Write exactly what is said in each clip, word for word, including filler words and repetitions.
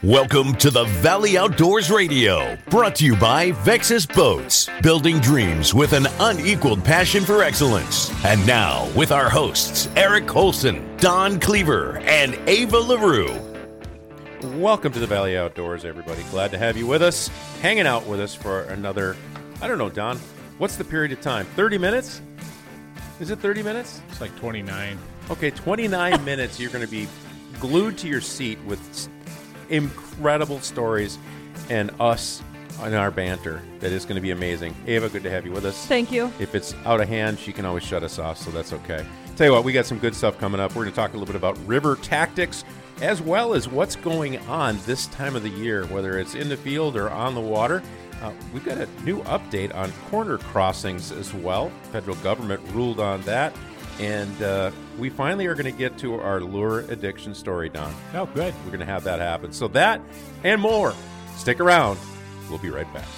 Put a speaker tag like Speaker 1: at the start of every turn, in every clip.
Speaker 1: Welcome to the Valley Outdoors Radio, brought to you by Vexus Boats, building dreams with an unequaled passion for excellence. And now, with our hosts, Eric Holson, Don Cleaver, and Ava LaRue.
Speaker 2: Welcome to the Valley Outdoors, everybody. Glad to have you with us, hanging out with us for another, I don't know, Don, what's the period of time? thirty minutes? Is it thirty minutes?
Speaker 3: It's like twenty-nine.
Speaker 2: Okay, twenty-nine minutes. You're going to be glued to your seat with incredible stories and us and our banter. That is going to be amazing. Ava, good to have you with us.
Speaker 4: Thank you.
Speaker 2: If it's out of hand, she can always shut us off, so that's okay. Tell you what, we got some good stuff coming up. We're going to talk a little bit about river tactics, as well as what's going on this time of the year, whether it's in the field or on the water. Uh, we've got a new update on corner crossings as well. Federal government ruled on that. And uh, we finally are going to get to our lure addiction story, Don.
Speaker 3: Oh, good.
Speaker 2: We're going to have that happen. So that and more. Stick around. We'll be right back.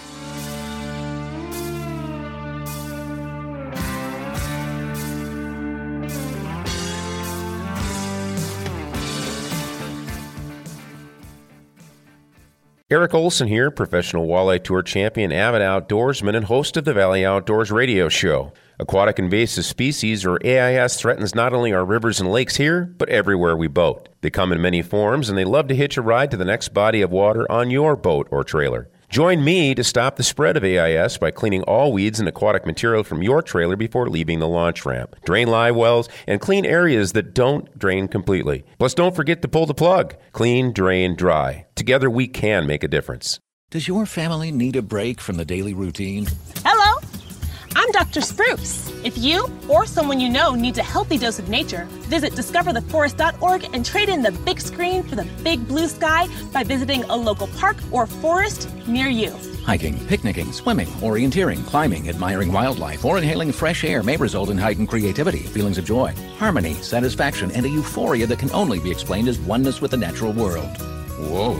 Speaker 2: Eric Olson here, professional walleye tour champion, avid outdoorsman, and host of the Valley Outdoors Radio Show. Aquatic invasive species, or A I S, threatens not only our rivers and lakes here, but everywhere we boat. They come in many forms, and they love to hitch a ride to the next body of water on your boat or trailer. Join me to stop the spread of A I S by cleaning all weeds and aquatic material from your trailer before leaving the launch ramp. Drain live wells and clean areas that don't drain completely. Plus, don't forget to pull the plug. Clean, drain, dry. Together, we can make a difference.
Speaker 5: Does your family need a break from the daily routine?
Speaker 6: Hello, I'm Doctor Spruce. If you or someone you know needs a healthy dose of nature, visit discover the forest dot org and trade in the big screen for the big blue sky by visiting a local park or forest near you.
Speaker 5: Hiking, picnicking, swimming, orienteering, climbing, admiring wildlife, or inhaling fresh air may result in heightened creativity, feelings of joy, harmony, satisfaction, and a euphoria that can only be explained as oneness with the natural world. Whoa.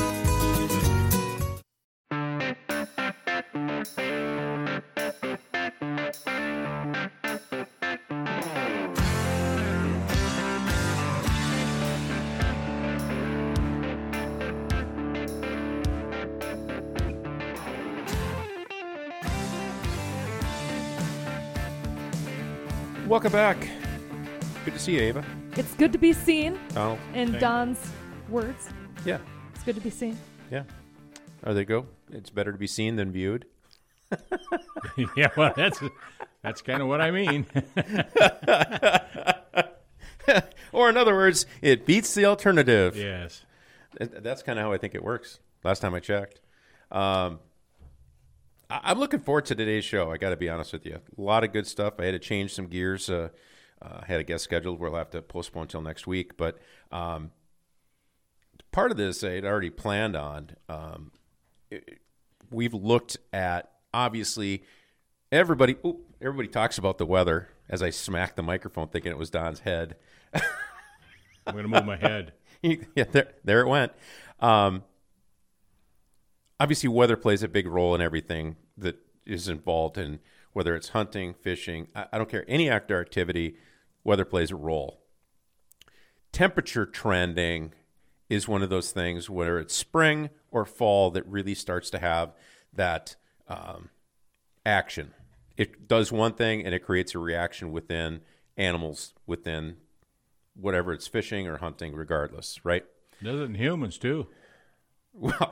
Speaker 2: Welcome back. Good to see you, Ava.
Speaker 4: It's good to be seen.
Speaker 2: Donald.
Speaker 4: In
Speaker 2: Thank
Speaker 4: Don's words.
Speaker 2: Yeah.
Speaker 4: It's good to be seen.
Speaker 2: Yeah. Oh, there you go. It's better to be seen than viewed.
Speaker 3: Yeah, well, that's that's kind of what I mean.
Speaker 2: Or in other words, it beats the alternative.
Speaker 3: Yes.
Speaker 2: That's kind of how I think it works. Last time I checked. Um, I'm looking forward to today's show. I got to be honest with you. A lot of good stuff. I had to change some gears. Uh, uh, I had a guest scheduled. We'll have to postpone until next week. But um, part of this I had already planned on. Um, it, we've looked at, obviously, everybody. Ooh, everybody talks about the weather as I smacked the microphone thinking it was Don's head.
Speaker 3: I'm going to move my head.
Speaker 2: Yeah, there, there it went. Um, Obviously, weather plays a big role in everything that is involved in, whether it's hunting, fishing, I, I don't care, any outdoor activity, weather plays a role. Temperature trending is one of those things, whether it's spring or fall, that really starts to have that um, action. It does one thing, and it creates a reaction within animals, within whatever it's fishing or hunting, regardless, right?
Speaker 3: Does it in humans, too.
Speaker 2: Well...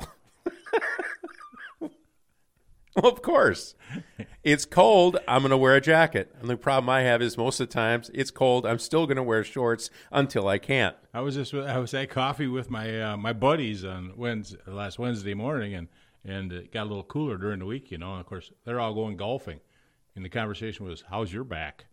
Speaker 2: Well, of course. It's cold. I'm going to wear a jacket. And the problem I have is most of the times it's cold. I'm still going to wear shorts until I can't.
Speaker 3: I was just I was at coffee with my uh, my buddies on Wednesday, last Wednesday morning, and and it got a little cooler during the week, you know. And of course, they're all going golfing, and the conversation was, "How's your back?"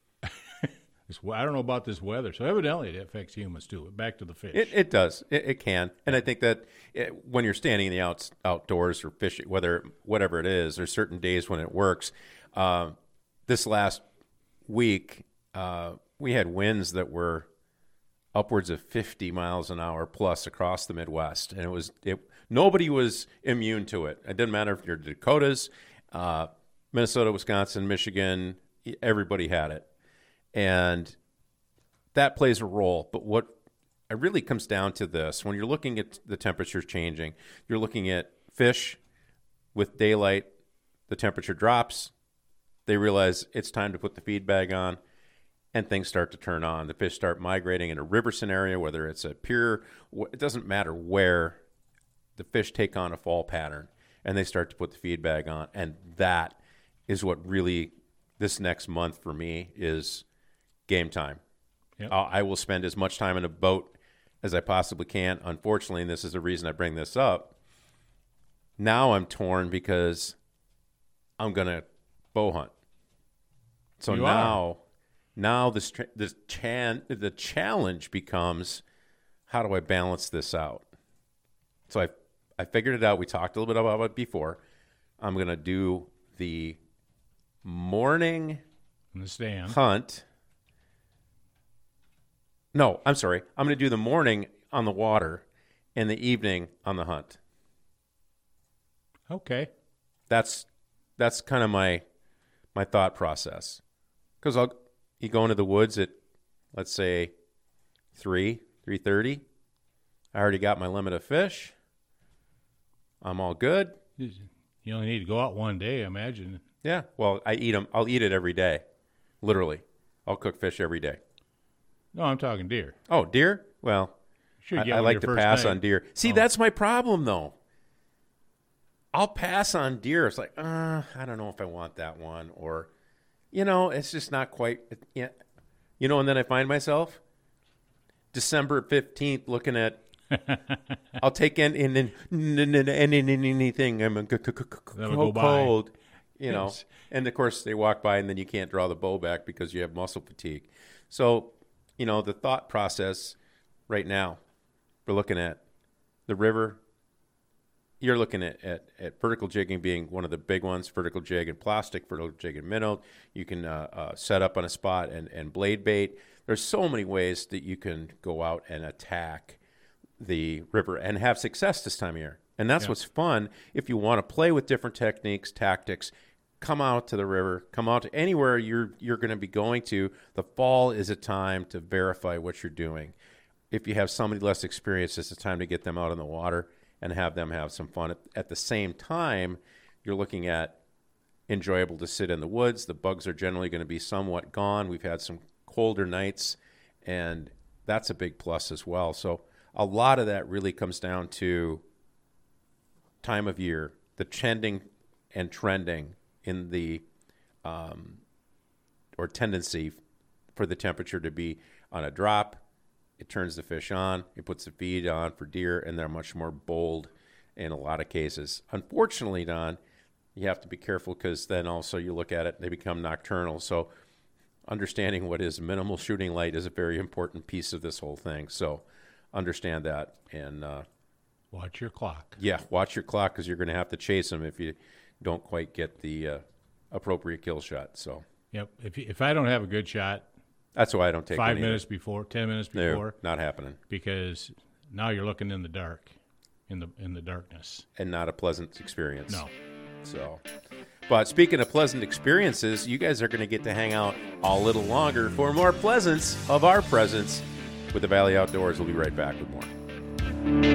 Speaker 3: I don't know about this weather. So evidently it affects humans too. Back to the fish.
Speaker 2: It, it does. It, it can. And I think that it, when you're standing in the outs, outdoors or fishing, whether whatever it is, there's certain days when it works. Uh, this last week, uh, we had winds that were upwards of fifty miles an hour plus across the Midwest. And it was it. Nobody was immune to it. It didn't matter if you're Dakotas, uh, Minnesota, Wisconsin, Michigan, everybody had it. And that plays a role. But what it really comes down to this. When you're looking at the temperatures changing, you're looking at fish with daylight, the temperature drops, they realize it's time to put the feed bag on, and things start to turn on. The fish start migrating in a river scenario, whether it's a pier, it doesn't matter where, the fish take on a fall pattern, and they start to put the feed bag on. And that is what really, this next month for me, is game time.
Speaker 3: Yep.
Speaker 2: I'll, I will spend as much time in a boat as I possibly can. Unfortunately, and this is the reason I bring this up, now I'm torn because I'm going to bow hunt. So
Speaker 3: You
Speaker 2: now,
Speaker 3: are.
Speaker 2: now the str- the chan the challenge becomes, how do I balance this out? So I I figured it out. We talked a little bit about it before. I'm going to do the morning
Speaker 3: Understand?
Speaker 2: hunt. No, I'm sorry. I'm going to do the morning on the water and the evening on the hunt.
Speaker 3: Okay.
Speaker 2: That's that's kind of my my thought process. Because I'll you go into the woods at, let's say, three, three thirty. I already got my limit of fish. I'm all good.
Speaker 3: You only need to go out one day, I imagine.
Speaker 2: Yeah. Well, I eat them. I'll eat it every day. Literally, I'll cook fish every day.
Speaker 3: No, I'm talking deer.
Speaker 2: Oh, deer? Well,
Speaker 3: Should
Speaker 2: I,
Speaker 3: get
Speaker 2: I
Speaker 3: one
Speaker 2: like
Speaker 3: your
Speaker 2: to
Speaker 3: first
Speaker 2: pass
Speaker 3: night.
Speaker 2: on deer. See,
Speaker 3: Oh.
Speaker 2: that's my problem, though. I'll pass on deer. It's like, uh, I don't know if I want that one, or, you know, it's just not quite. Yeah, you know. And then I find myself December fifteenth looking at. I'll take in in in anything. I'm
Speaker 3: That'll go by.
Speaker 2: cold, you know.
Speaker 3: Yes.
Speaker 2: And of course, they walk by, and then you can't draw the bow back because you have muscle fatigue. So, you know, the thought process right now, we're looking at the river. You're looking at, at, at vertical jigging being one of the big ones, vertical jig and plastic, vertical jig and minnow. You can uh, uh, set up on a spot and, and blade bait. There's so many ways that you can go out and attack the river and have success this time of year. And that's
Speaker 3: Yeah.
Speaker 2: what's fun. If you want to play with different techniques, tactics, come out to the river, come out to anywhere you're you're going to be going to. The fall is a time to verify what you're doing. If you have somebody less experienced, it's a time to get them out in the water and have them have some fun. At, at the same time, you're looking at enjoyable to sit in the woods. The bugs are generally going to be somewhat gone. We've had some colder nights, and that's a big plus as well. So a lot of that really comes down to time of year, the trending and trending in the um, or tendency for the temperature to be on a drop. It turns the fish on, it puts the feed on for deer, and they're much more bold in a lot of cases. Unfortunately, Don, you have to be careful because then also you look at it, they become nocturnal. So understanding what is minimal shooting light is a very important piece of this whole thing. So understand that. And, uh,
Speaker 3: Watch your clock.
Speaker 2: yeah, watch your clock because you're going to have to chase them if you don't quite get the uh, appropriate kill shot. So
Speaker 3: Yep. If you- if I don't have a good shot
Speaker 2: that's why I don't take
Speaker 3: five
Speaker 2: one either.
Speaker 3: minutes before, ten minutes
Speaker 2: No,
Speaker 3: before,
Speaker 2: not happening.
Speaker 3: because now you're looking in the dark, in the in the darkness.
Speaker 2: And not a pleasant experience.
Speaker 3: No.
Speaker 2: So, but speaking of pleasant experiences, you guys are going to get to hang out a little longer for more pleasance of our presence with the Valley Outdoors. We'll be right back with more.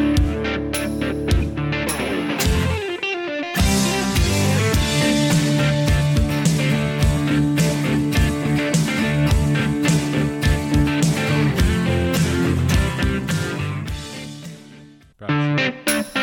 Speaker 3: Probably.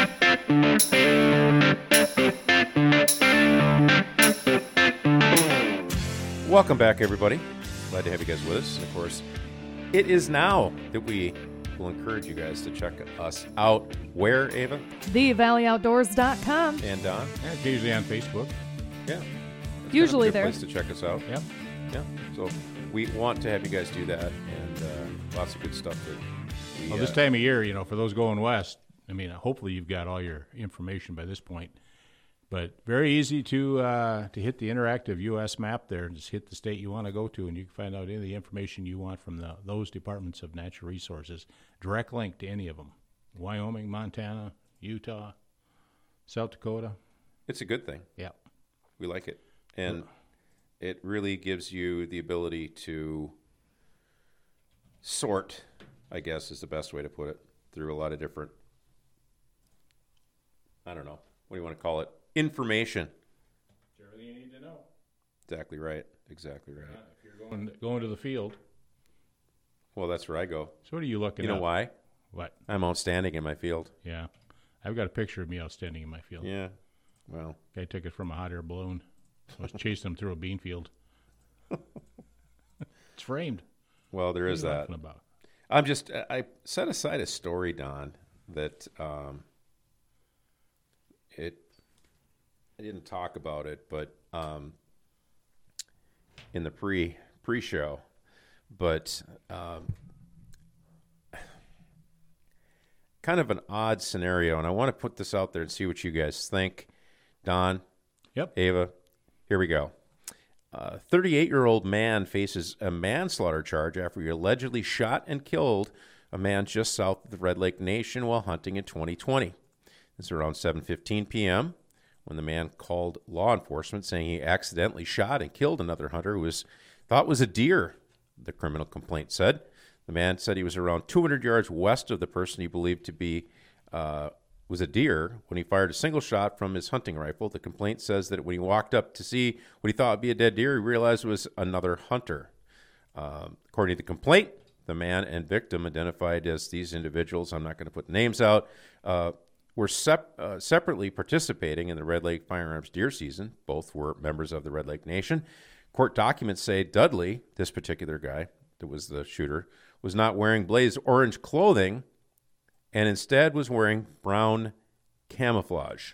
Speaker 2: Welcome back, everybody. Glad to have you guys with us. And of course, it is now that we will encourage you guys to check us out. Where, Ava
Speaker 4: the valley outdoors dot com.
Speaker 2: and Don?
Speaker 3: Yeah, it's usually on Facebook.
Speaker 2: Yeah. That's
Speaker 4: Usually
Speaker 2: kind of a good
Speaker 4: there.
Speaker 2: place to check us out.
Speaker 3: Yep.
Speaker 2: Yeah. So we want to have you guys do that, and uh, lots of good stuff that we,
Speaker 3: Well, this
Speaker 2: uh,
Speaker 3: time of year, you know, for those going west, I mean, hopefully you've got all your information by this point. But very easy to uh, to hit the interactive U S map there and just hit the state you want to go to, and you can find out any of the information you want from the, those departments of natural resources. Direct link to any of them: Wyoming, Montana, Utah, South Dakota.
Speaker 2: it's a good thing.
Speaker 3: Yeah.
Speaker 2: We like it. And it really gives you the ability to sort I guess is the best way to put it, through a lot of different, I don't know, what do you want to call it? Information.
Speaker 3: It's everything you need to know.
Speaker 2: Exactly right. Exactly right.
Speaker 3: Yeah, if you're going, going to the field.
Speaker 2: Well, that's where I go.
Speaker 3: So what are you looking at?
Speaker 2: You know
Speaker 3: up?
Speaker 2: why?
Speaker 3: What?
Speaker 2: I'm outstanding in my field.
Speaker 3: Yeah. I've got a picture of me outstanding in my field.
Speaker 2: Yeah. Well.
Speaker 3: Guy took it from a hot air balloon. I was chasing him through a bean field. It's framed.
Speaker 2: Well, there
Speaker 3: What
Speaker 2: is
Speaker 3: are you
Speaker 2: that.
Speaker 3: laughing about?
Speaker 2: I'm just, I set aside a story, Don, that um, it, I didn't talk about it, but um, in the pre, pre-show, but um, kind of an odd scenario, and I want to put this out there and see what you guys think. Don,
Speaker 3: Yep.
Speaker 2: Ava, here we go. A thirty-eight-year-old man faces a manslaughter charge after he allegedly shot and killed a man just south of the Red Lake Nation while hunting in twenty twenty. This is around seven fifteen p.m. when the man called law enforcement saying he accidentally shot and killed another hunter who was thought was a deer, the criminal complaint said. The man said he was around two hundred yards west of the person he believed to be uh, was a deer when he fired a single shot from his hunting rifle. The complaint says that when he walked up to see what he thought would be a dead deer, he realized it was another hunter. Um, according to the complaint, the man and victim, identified as these individuals, I'm not going to put names out, uh, were sep- uh, separately participating in the Red Lake firearms deer season. Both were members of the Red Lake Nation. Court documents say Dudley, this particular guy that was the shooter, was not wearing blaze orange clothing and instead was wearing brown camouflage.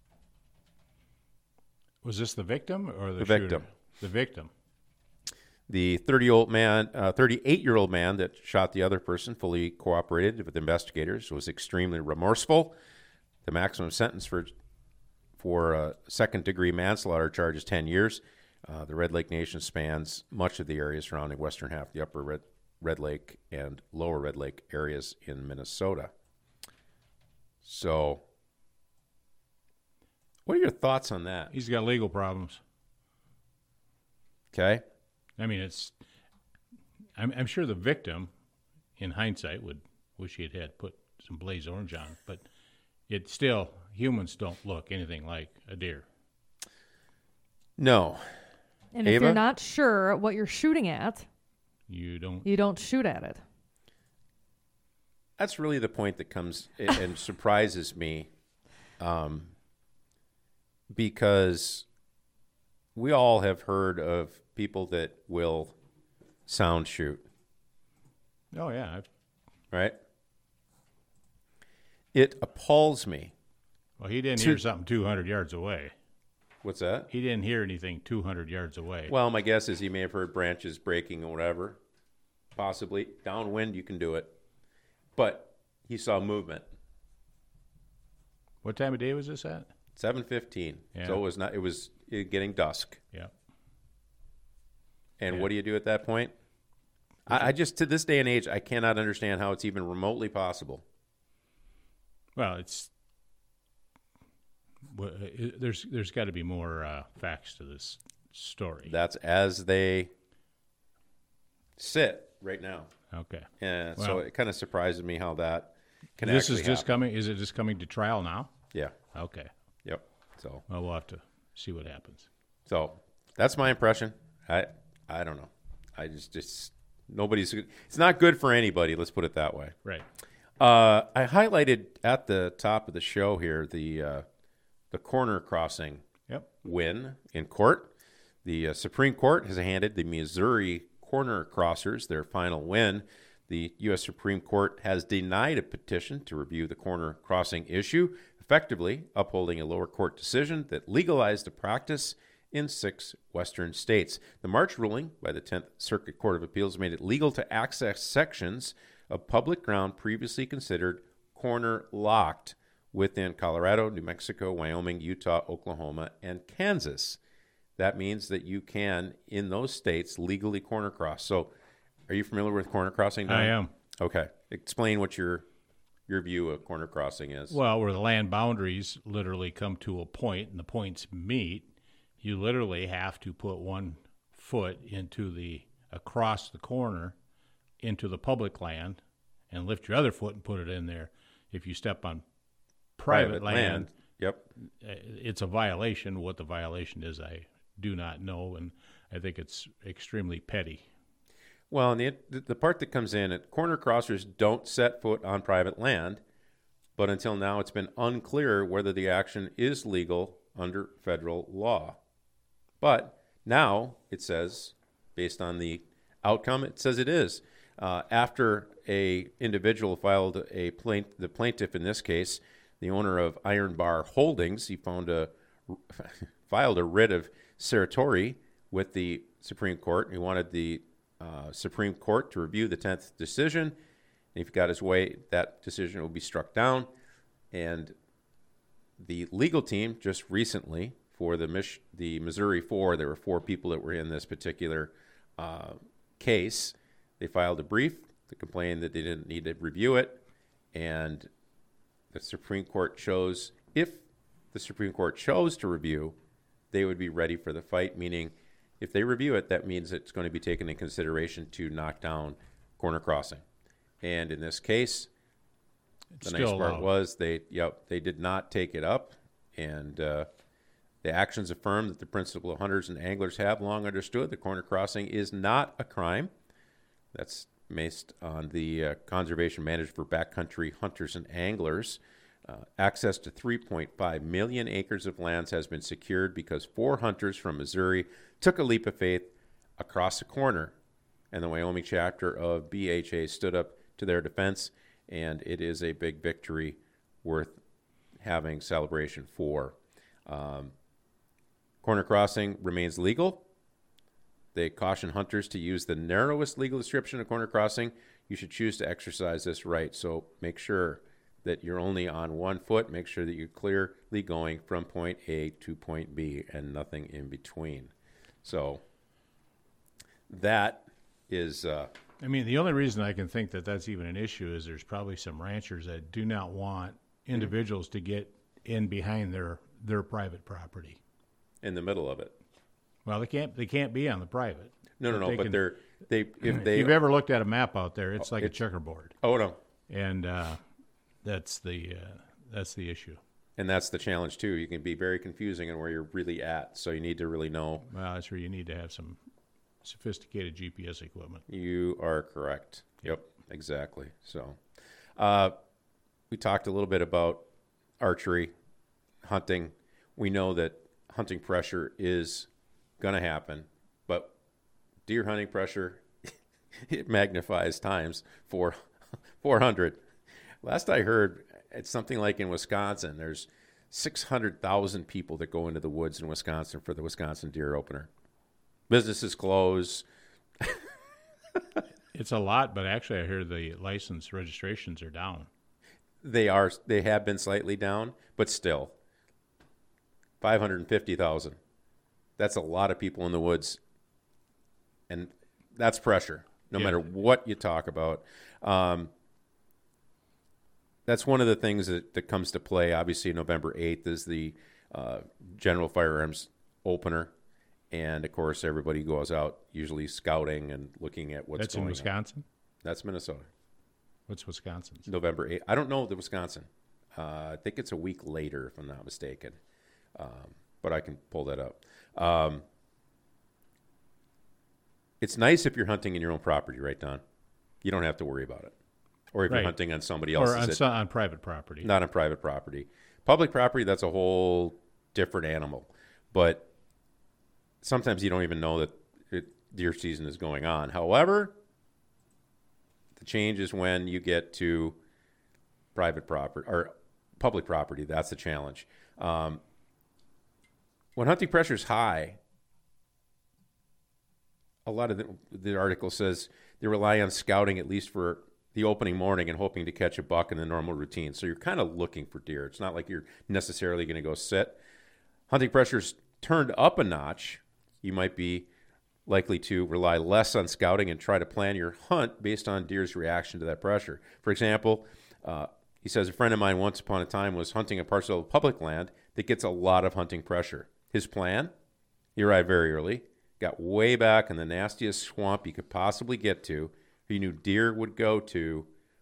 Speaker 3: Was this the victim or the,
Speaker 2: The
Speaker 3: shooter?
Speaker 2: victim.
Speaker 3: The victim.
Speaker 2: The thirty-year-old man, uh, thirty-eight-year-old man that shot the other person fully cooperated with investigators, was extremely remorseful. The maximum sentence for for uh, second-degree manslaughter charge is ten years. Uh, the Red Lake Nation spans much of the area surrounding western half, the upper Red, Red Lake and lower Red Lake areas in Minnesota. So, what are your thoughts on that?
Speaker 3: He's got legal problems.
Speaker 2: Okay.
Speaker 3: I mean, it's. I'm, I'm sure the victim, in hindsight, would wish he had had put some blaze orange on, but it still, humans don't look anything like a deer.
Speaker 2: No.
Speaker 4: And if
Speaker 2: Ava?
Speaker 4: you're not sure what you're shooting at,
Speaker 3: You don't.
Speaker 4: you don't shoot at it.
Speaker 2: That's really the point that comes and surprises me, um, because we all have heard of people that will sound shoot,
Speaker 3: Oh yeah. I've,
Speaker 2: right? It appalls me.
Speaker 3: well, he didn't
Speaker 2: To-
Speaker 3: hear something two hundred yards away.
Speaker 2: What's that?
Speaker 3: He didn't hear anything two hundred yards away.
Speaker 2: Well, my guess is he may have heard branches breaking or whatever. Possibly. Downwind, you can do it. But he saw movement.
Speaker 3: What time of day was this at?
Speaker 2: seven fifteen.
Speaker 3: Yeah.
Speaker 2: So it was not. It was uh, getting dusk.
Speaker 3: Yeah.
Speaker 2: And
Speaker 3: Yeah.
Speaker 2: what do you do at that point? I, I just, to this day and age, I cannot understand how it's even remotely possible.
Speaker 3: Well, it's. Well, it, there's there's got to be more uh, facts to this story.
Speaker 2: That's as they sit right now.
Speaker 3: Okay.
Speaker 2: And so
Speaker 3: Well-
Speaker 2: it kind of surprises me how that can
Speaker 3: This
Speaker 2: actually
Speaker 3: is just
Speaker 2: happen.
Speaker 3: coming. Is it just coming to trial now?
Speaker 2: Yeah.
Speaker 3: Okay.
Speaker 2: Yep. So
Speaker 3: Well, we'll have to see what happens.
Speaker 2: so that's my impression. I I don't know. I just just nobody's. It's not good for anybody. Let's put it that way.
Speaker 3: Right.
Speaker 2: Uh, I highlighted at the top of the show here the uh, the corner crossing
Speaker 3: Yep.
Speaker 2: win in court. The uh, Supreme Court has handed the Missouri corner crossers their final win. The U S Supreme Court has denied a petition to review the corner crossing issue, effectively upholding a lower court decision that legalized the practice in six western states. The March ruling by the tenth Circuit Court of Appeals made it legal to access sections of public ground previously considered corner locked within Colorado, New Mexico, Wyoming, Utah, Oklahoma, and Kansas. That means that you can, in those states, legally corner cross. So, are you familiar with corner crossing, Don?
Speaker 3: I am.
Speaker 2: Okay. Explain what your your view of corner crossing is.
Speaker 3: Well, where the land boundaries literally come to a point and the points meet, you literally have to put one foot into the across the corner into the public land and lift your other foot and put it in there. If you step on private,
Speaker 2: Private
Speaker 3: land,
Speaker 2: land. Yep.
Speaker 3: uh, it's a violation. What the violation is, I do not know, and I think it's extremely petty.
Speaker 2: Well, and the, the part that comes in, at corner crossers don't set foot on private land, but until now it's been unclear whether the action is legal under federal law. But now it says, based on the outcome, it says it is. Uh, after a individual filed a plaint, the plaintiff in this case, the owner of Iron Bar Holdings, he found a filed a writ of certiorari with the Supreme Court. He wanted the uh, Supreme Court to review the tenth decision. And if he got his way, that decision will be struck down. And the legal team just recently, for the Mich- the Missouri Four, there were four people that were in this particular uh, case. They filed a brief to complain that they didn't need to review it, and the Supreme Court chose, if the Supreme Court chose to review, they would be ready for the fight, meaning if they review it, that means it's going to be taken in consideration to knock down corner crossing. And in this case,
Speaker 3: It's
Speaker 2: the nice
Speaker 3: still
Speaker 2: part
Speaker 3: allowed.
Speaker 2: was they, yep, they did not take it up, and uh, the actions affirm that the principle hunters and anglers have long understood that corner crossing is not a crime. That's based on the uh, conservation managed for backcountry hunters and anglers. Uh, access to three point five million acres of lands has been secured because four hunters from Missouri took a leap of faith across the corner, and the Wyoming chapter of B H A stood up to their defense, and it is a big victory worth having celebration for. Um, corner crossing remains legal. They caution hunters to use the narrowest legal description of corner crossing. You should choose to exercise this right, so make sure that you're only on one foot. Make sure that you're clearly going from point A to point B and nothing in between. So that is... Uh,
Speaker 3: I mean, the only reason I can think that that's even an issue is there's probably some ranchers that do not want individuals to get in behind their, their private property.
Speaker 2: in the middle of it.
Speaker 3: Well, they can't. They can't be on the private.
Speaker 2: No, no, no.
Speaker 3: They
Speaker 2: But
Speaker 3: can-
Speaker 2: they're they if they
Speaker 3: If you've ever looked at a map out there, it's like
Speaker 2: it's-
Speaker 3: a checkerboard,
Speaker 2: oh no,
Speaker 3: and uh, that's the uh, that's the issue.
Speaker 2: and that's the challenge too. You can be very confusing in where you're really at, so you need to really know.
Speaker 3: Well, that's where you need to have some sophisticated G P S equipment.
Speaker 2: You are correct. Yep, exactly. So, uh, we talked a little bit about archery, hunting. We know that hunting pressure is going to happen, but deer hunting pressure, it magnifies times for four hundred. Last I heard, it's something like in Wisconsin, there's six hundred thousand people that go into the woods in Wisconsin for the Wisconsin deer opener. Businesses close.
Speaker 3: It's a lot, but actually, I hear the license registrations are down.
Speaker 2: They are. They have been slightly down, but still, five hundred fifty thousand. That's a lot of people in the woods, and that's pressure. No
Speaker 3: Yeah.
Speaker 2: matter what you talk about, um, that's one of the things that, that comes to play. Obviously, November eighth is the uh, General Firearms opener, and of course, everybody goes out usually scouting and looking at what's
Speaker 3: That's
Speaker 2: going
Speaker 3: in
Speaker 2: on.
Speaker 3: Wisconsin.
Speaker 2: That's Minnesota.
Speaker 3: What's Wisconsin's?
Speaker 2: November eighth. I don't know the Wisconsin. Uh, I think it's a week later, if I'm not mistaken. Um, but I can pull that up. Um, it's nice if you're hunting in your own property, right, Don? You don't have to worry about it. Or if
Speaker 3: Right.
Speaker 2: you're hunting on somebody
Speaker 3: Or
Speaker 2: else's,
Speaker 3: on,
Speaker 2: it-
Speaker 3: so- on private property.
Speaker 2: not on private property. Public property, that's a whole different animal. But sometimes you don't even know that it, deer season is going on. However, the change is when you get to private property or public property. That's the challenge. Um, when hunting pressure is high, a lot of the, the article says they rely on scouting at least for the opening morning and hoping to catch a buck in the normal routine. So you're kind of looking for deer. It's not like you're necessarily going to go sit. Hunting pressure's turned up a notch. You might be likely to rely less on scouting and try to plan your hunt based on deer's reaction to that pressure. For example, uh, he says, a friend of mine once upon a time was hunting a parcel of public land that gets a lot of hunting pressure. His plan? He arrived very early, got way back in the nastiest swamp you could possibly get to. He knew deer would go to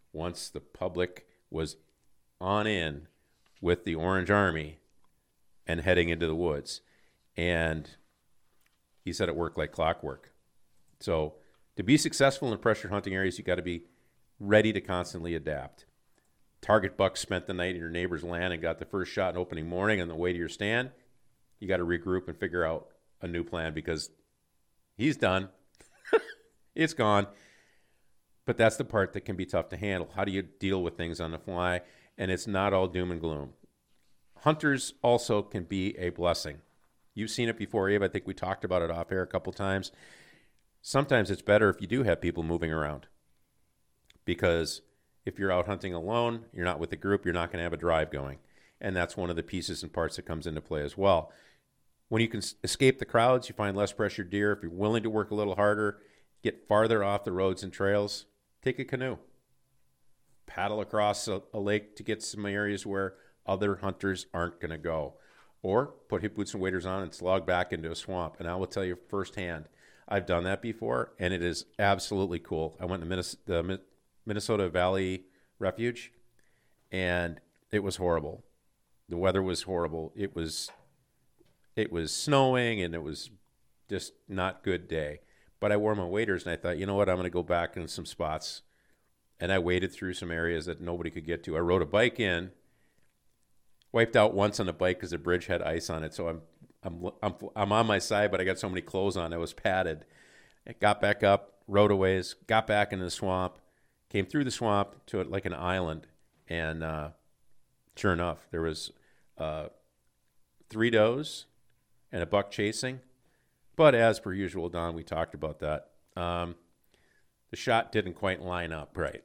Speaker 2: once the public was on in with the Orange Army and heading into the woods. And he said it worked like clockwork. So to be successful in pressured hunting areas, you got to be ready to constantly adapt. Target buck spent the night in your neighbor's land and got the first shot in opening morning on the way to your stand. You got to regroup and figure out a new plan because he's done. It's gone. But that's the part that can be tough to handle. How do you deal with things on the fly? And it's not all doom and gloom. Hunters also can be a blessing. You've seen it before, Abe. I think we talked about it off air a couple times. Sometimes it's better if you do have people moving around, because if you're out hunting alone, you're not with a group, you're not going to have a drive going. And that's one of the pieces and parts that comes into play as well. When you can escape the crowds, you find less pressured deer. If you're willing to work a little harder, get farther off the roads and trails, take a canoe. Paddle across a, a lake to get some areas where other hunters aren't going to go. Or put hip boots and waders on and slog back into a swamp. And I will tell you firsthand, I've done that before, and it is absolutely cool. I went to Minnes- the Minnesota Valley Refuge, and it was horrible. The weather was horrible. It was it was snowing, and it was just not good day. But I wore my waders, and I thought, you know what, I'm going to go back in some spots. And I waded through some areas that nobody could get to. I rode a bike in, wiped out once on the bike because the bridge had ice on it. So I'm I'm I'm I'm on my side, but I got so many clothes on, I was padded. I got back up, rode a ways, got back into the swamp, came through the swamp to like an island, and uh, sure enough, there was uh, three does and a buck chasing. But as per usual, Don, we talked about that. Um, the shot didn't quite line up right.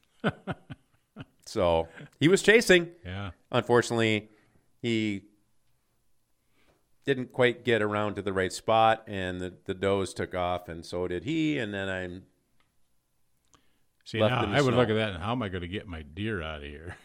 Speaker 2: So he was chasing.
Speaker 3: Yeah.
Speaker 2: Unfortunately, he didn't quite get around to the right spot, and the, the does took off, and so did he. And then I'm
Speaker 3: See,
Speaker 2: left
Speaker 3: now
Speaker 2: in the
Speaker 3: I would
Speaker 2: snow.
Speaker 3: look at that and how am I going to get my deer out of here?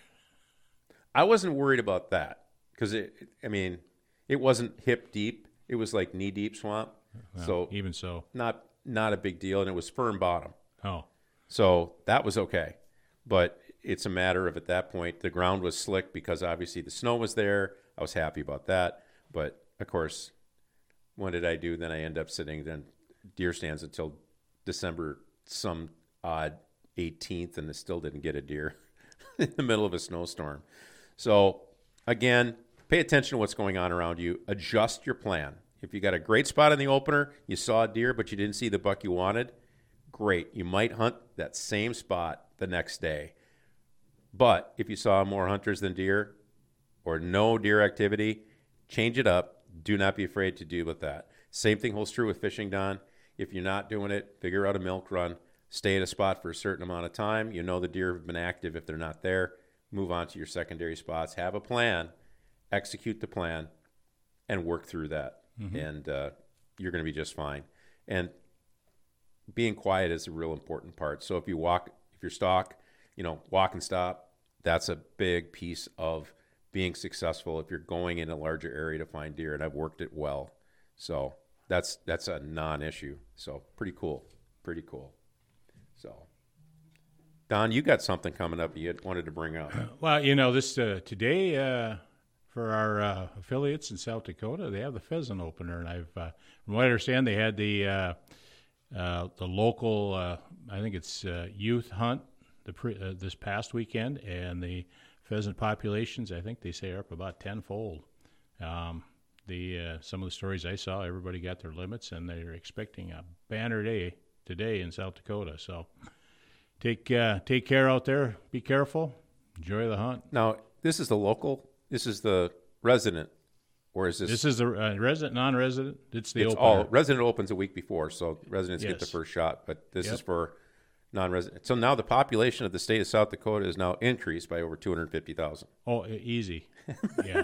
Speaker 2: I wasn't worried about that because, it, I mean, it wasn't hip deep. It was like knee deep swamp.
Speaker 3: Well,
Speaker 2: so
Speaker 3: even so.
Speaker 2: not not a big deal, and it was firm bottom.
Speaker 3: Oh.
Speaker 2: So that was okay. But it's a matter of, at that point, the ground was slick because obviously the snow was there. I was happy about that. But, of course, what did I do? Then I end up sitting in deer stands until December some odd eighteenth, and I still didn't get a deer in the middle of a snowstorm. So, again, pay attention to what's going on around you. Adjust your plan. If you got a great spot in the opener, you saw a deer, but you didn't see the buck you wanted, great. You might hunt that same spot the next day. But if you saw more hunters than deer or no deer activity, change it up. Do not be afraid to deal with that. Same thing holds true with fishing, Don. If you're not doing it, figure out a milk run. Stay at a spot for a certain amount of time. You know the deer have been active. If they're not there, move on to your secondary spots. Have a plan. Execute the plan and work through that. Mm-hmm. And uh, you're going to be just fine. And being quiet is a real important part. So if you walk, if you're stock, you know, walk and stop, that's a big piece of being successful if you're going in a larger area to find deer. And I've worked it well. So that's that's a non-issue. So pretty cool. Pretty cool. So, Don, you got something coming up you wanted to bring up.
Speaker 3: Well, you know, this uh, today uh, for our uh, affiliates in South Dakota, they have the pheasant opener, and I've, uh, from what I understand, they had the uh, uh, the local, uh, I think it's uh, youth hunt the pre, uh, this past weekend, and the pheasant populations, I think they say, are up about tenfold. Um, the uh, some of the stories I saw, everybody got their limits, and they're expecting a banner day today in South Dakota. So take uh, take care out there. Be careful. Enjoy the hunt.
Speaker 2: Now, this is the local. This is the resident, or is this?
Speaker 3: This is the uh, resident, non-resident. It's the
Speaker 2: it's
Speaker 3: opener.
Speaker 2: all resident opens a week before, so residents get the
Speaker 3: Yes.
Speaker 2: first shot. But this
Speaker 3: Yep.
Speaker 2: is for non-resident. So now the population of the state of South Dakota is now increased by over two hundred fifty thousand.
Speaker 3: Oh, e- easy. Yeah,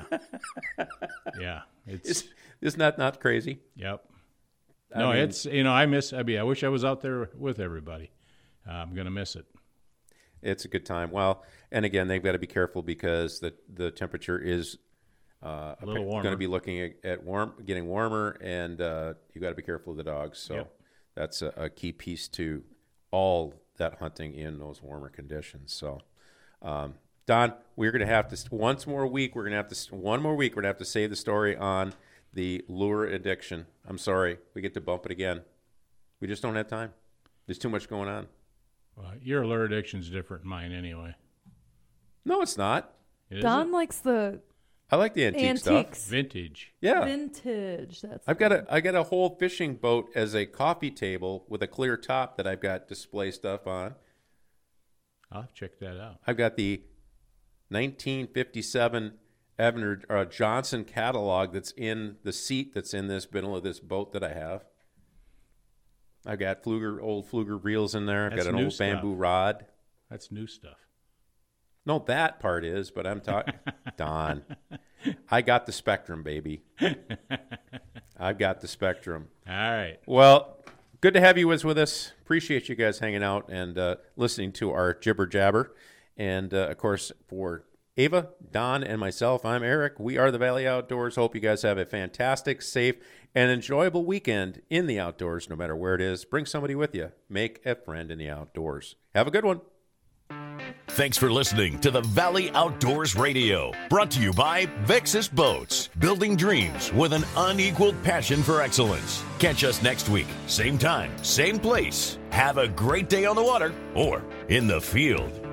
Speaker 3: yeah. It's
Speaker 2: Is, isn't that not crazy?
Speaker 3: yep.
Speaker 2: I
Speaker 3: No,
Speaker 2: mean-
Speaker 3: it's you know I miss. I mean, I wish I was out there with everybody. Uh, I'm gonna miss it.
Speaker 2: It's a good time. Well, and again, they've got to be careful because the the temperature is uh,
Speaker 3: A little
Speaker 2: going
Speaker 3: warmer.
Speaker 2: to be looking at, at warm, getting warmer, and uh, you got to be careful of the dogs. So
Speaker 3: Yep.
Speaker 2: that's a, a key piece to all that hunting in those warmer conditions. So, um, Don, we're going to have to once more week. We're going to have to one more week. We're going to have to save the story on the lure addiction. I'm sorry, we get to bump it again. We just don't have time. There's too much going on.
Speaker 3: Well, your lure addiction's different than mine anyway.
Speaker 2: No, it's not.
Speaker 3: It
Speaker 4: Don
Speaker 3: isn't?
Speaker 4: likes the
Speaker 2: I like the antique stuff.
Speaker 4: antiques.
Speaker 3: Vintage.
Speaker 2: Yeah,
Speaker 4: Vintage. That's
Speaker 2: I've got a I got a whole fishing boat as a coffee table with a clear top that I've got display stuff on.
Speaker 3: I'll have to check that out.
Speaker 2: I've got the nineteen fifty-seven Evner uh, Johnson catalog that's in the seat that's in this middle of this boat that I have. I've got Fluger old Fluger reels in there. I've
Speaker 3: That's
Speaker 2: got an
Speaker 3: new
Speaker 2: old
Speaker 3: stuff.
Speaker 2: bamboo rod.
Speaker 3: That's new stuff.
Speaker 2: No, that part is, but I'm talking Don. I got the Spectrum, baby. I've got the Spectrum.
Speaker 3: All right.
Speaker 2: Well, good to have you with, with us. Appreciate you guys hanging out and uh, listening to our jibber jabber. And, uh, of course, for Ava, Don, and myself, I'm Eric. We are the Valley Outdoors. Hope you guys have a fantastic, safe, and enjoyable weekend in the outdoors, no matter where it is. Bring somebody with you. Make a friend in the outdoors. Have a good one.
Speaker 1: Thanks for listening to the Valley Outdoors Radio, brought to you by Vexus Boats, building dreams with an unequaled passion for excellence. Catch us next week, same time, same place. Have a great day on the water or in the field.